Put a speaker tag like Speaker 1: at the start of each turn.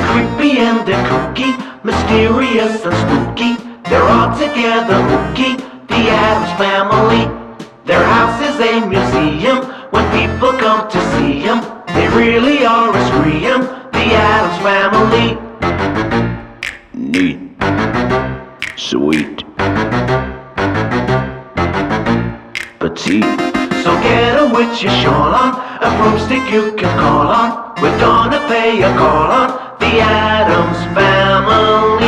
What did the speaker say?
Speaker 1: creepy and they're kooky, mysterious and spooky. They're all together ooky, the Addams Family. Their house is a museum. When people come to see them, they really are a scream. The Addams Family. Neat. Sweet. Petite. So get a witch's shawl on, a broomstick you can call on. We're gonna pay a call on the Addams Family.